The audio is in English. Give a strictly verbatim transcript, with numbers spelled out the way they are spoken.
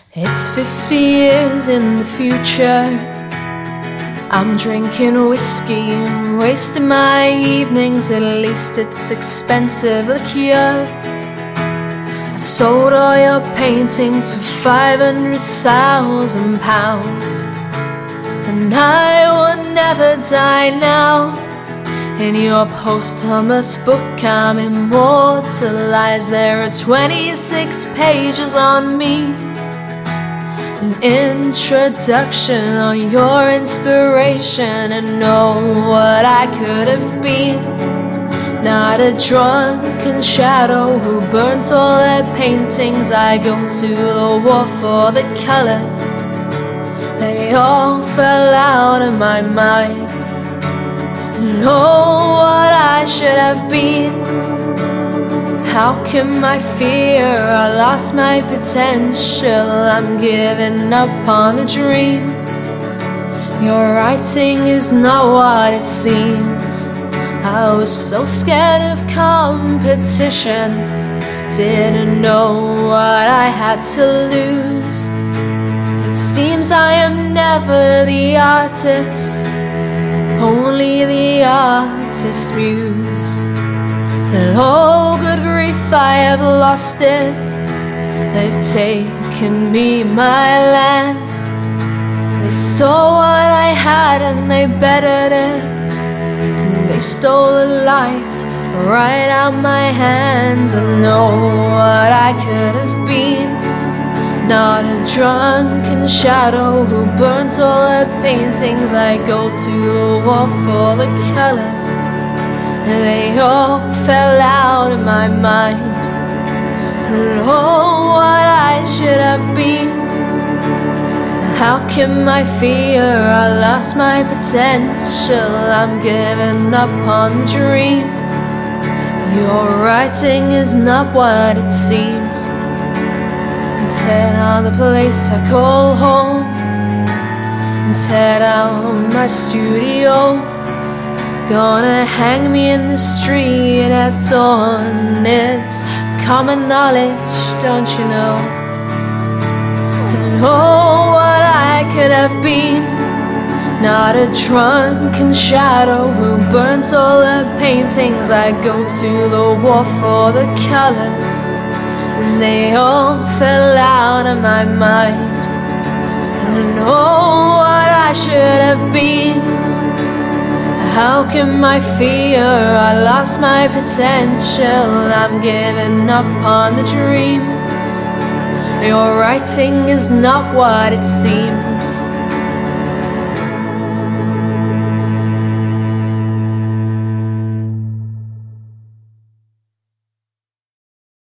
It's fifty years in the future. I'm drinking whiskey and wasting my evenings. At least it's expensive liquor. I sold all your paintings for five hundred thousand pounds, and I will never die now. In your posthumous book I'm immortalized. There are twenty-six pages on me, an introduction on your inspiration, and know what I could have been. Not a drunken shadow who burnt all their paintings. I go to the war for the colors. They all fell out of my mind. Know what I should have been. How can I fear I lost my potential? I'm giving up on the dream. Your writing is not what it seems. I was so scared of competition, didn't know what I had to lose. It seems I am never the artist, only the artist's muse. And oh, good grief, I have lost it. They've taken me my land. They saw what I had and they bettered it. They stole the life right out my hands. I know what I could have been. Not a drunken shadow who burnt all her paintings. I go to the wall for the colors. They all fell out of my mind. And oh, what I should have been. How can I fear I lost my potential? I'm giving up on the dream. Your writing is not what it seems. Tear down the place I call home, and tear down my studio. Gonna hang me in the street at dawn. It's common knowledge, don't you know? And oh, what I could have been. Not a drunken shadow who burnt all her paintings. I go to the war for the colors, and they all fell out of my mind. And oh, what I should have been. How can I fear I lost my potential? I'm giving up on the dream. Your writing is not what it seems.